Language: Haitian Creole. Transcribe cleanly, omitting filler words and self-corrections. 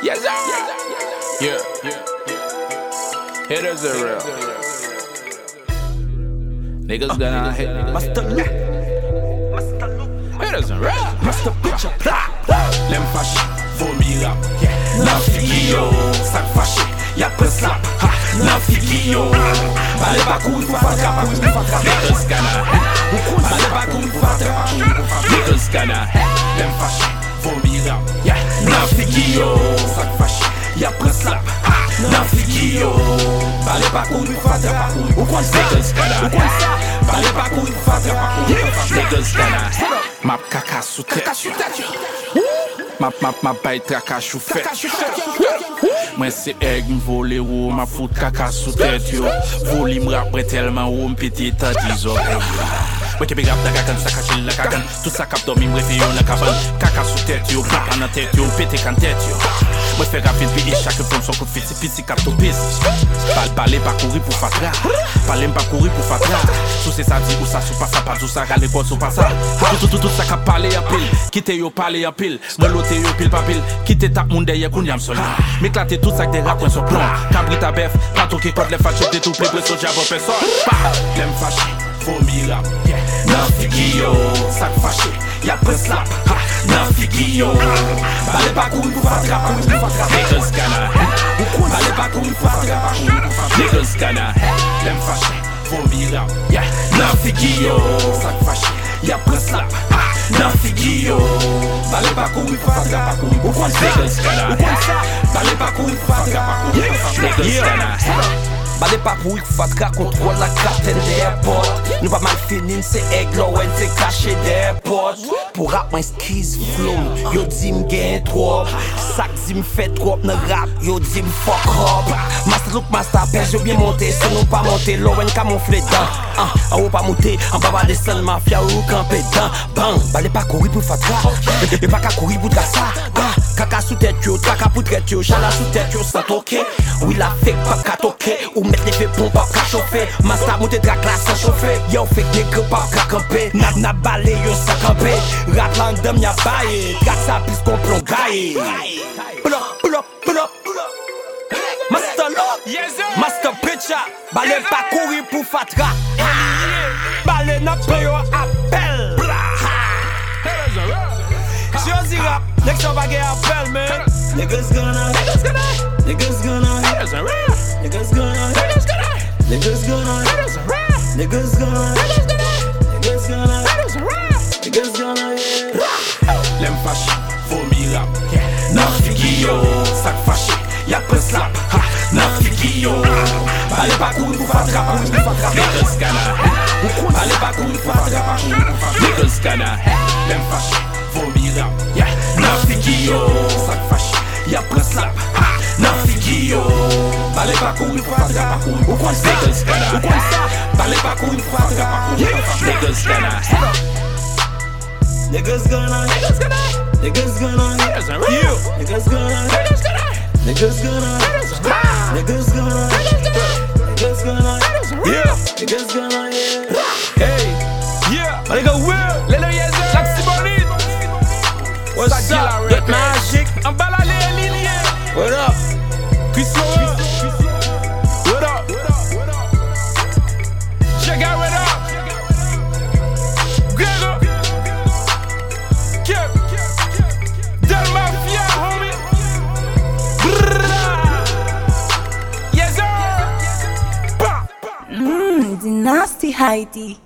Yes, sir. Yeah. Hitters are real. Niggas gonna hit. Master Luke. Hitters are real. Master Picture. Lem fâché, vomi rap. Nan figi yo, sak fâché, y'a pren slap. Nan figi yo, bale pa kou pou fatra. Niggas gonna hit. Bale pa kou pou fatra. Niggas gonna hit. Lem fâché, vomi rap. Nan figi yo, sak fâché, y'a pren slap. Nan figi yo, bale pa kou pou fatra. Niggas gonna hit. Bale pa kou pou fatra. Niggas gonna hit. Map kaka sou tèt yo. Map bay traka chou fèt. Mwen se egg m'vole ou ma fout kaka sou tèt yo. Volim rap bre telman ou m'piti ta dizorey. Mwen kepe rap da kakan, sa kachil la kakan. Tout sa kap domi mrefe yo na kaban. Kaka sou tèt yo, kapa nan tèt yo, pete kan tèt yo. Mwen fe rap vin pi e chake fon son kou fit, si piti kap to pisi. Bale pa kouri pou fatra. Bale pa kouri pou fatra. Sou se sa di ou sa sou pa sa pa, sou sa rale kwa sou pa sa. Tout sa kap pale ya pil, kite yo pale ya pil. Mwen lote yo pil pa pil, kite tap moun deye koun yam soli. M'eklate tout sak de rap kwen so plon. Kabri ta bef, plato ki kod le fachek de tout ple preso jabo peson. Lem fâché, vomi rap. Nan figi yo, sak fâché, y'a pren slap. Nan figi yo, bale pa kou pou fatra. Niggas gonna hit. Bale pa kou pou fatra. Niggas gonna hit. Lem fâché, vomi rap. Nan figi yo, sak fâché, y'a pren slap. Nan figi yo, bale pa kou pou fatra. Niggas gonna hit. Bale pa kou pou fatra. Niggas gonna hit. Bale pa pou yik fatra kontrol la kapten de airport. Nou pa mal finin se eglo wen te kache de airport. Pou rap mwen skiz flom, yo di m gen trop. Sak di m fet trop nan rap, yo di m fuck up. Master look, master pej, yo bien monte, se nou pa monte. Lo wen kamofle dan, a ou pa monte. An baba desen mafia ou kampe dan. Bang, bale pa kouri pou fatra. E pa ka kouri pou drasa. Kaka sou tèt yo, traka pou tret yo. Chala sou tèt yo, sa toke. Ou la fek pa ka toke. Ou met l'effet pon pa ka chofe. Master monte drak la sa chofe. Yo fek nègre pa ka kampe. Na bale yo sa kampe. Rat landem ya baye. Drak sa pis kon plon gaye. Pull up. Master Lock, Master Picture. Bale pa kouri pou fatra. Bale na pre yo appel. Si yo zi rap, nek sa va ge appel, man. Niggas gonna hit. Niggas gonna hit. Hitters are real. Niggas gonna hit. Hitters gonna hit. Niggas gonna hit. Hitters are real. Niggas gonna hit. Hitters gonna hit. Niggas gonna hit. Hitters are real. Niggas gonna hit. Lem fâché, vomi rap. Nan figi yo, sak fâché, y'a pren slap. Nan figi yo, bale pa kou pou fatra. Niggas gonna hit. Bale pa kou pou fatra. Niggas gonna hit. Lem fâché, vomi rap. Nan figi yo, sak fâché, y'a pren slap. Nan figi yo, bale pa kou pou fatra. Niggas gonna hit. Bale pa kou pou fatra. Niggas gonna hit. Niggas gonna hit. Niggas gonna hit. Hitters are real. Niggas gonna hit. Hitters gonna hit. Niggas gonna hit. Hitters are real. Niggas gonna hit. Niggas gonna hit. Hitters are real. Niggas gonna hit. Hey, yeah, my nigga Will, Lelo Yezer, Laxi Bonit. What's up? Get magic. I'm Balale Linie. What up? Chris Lowe. What up? Check out what up. Gregor. Kip. Del Mafia, homie. Yes, sir. The nasty Heidi.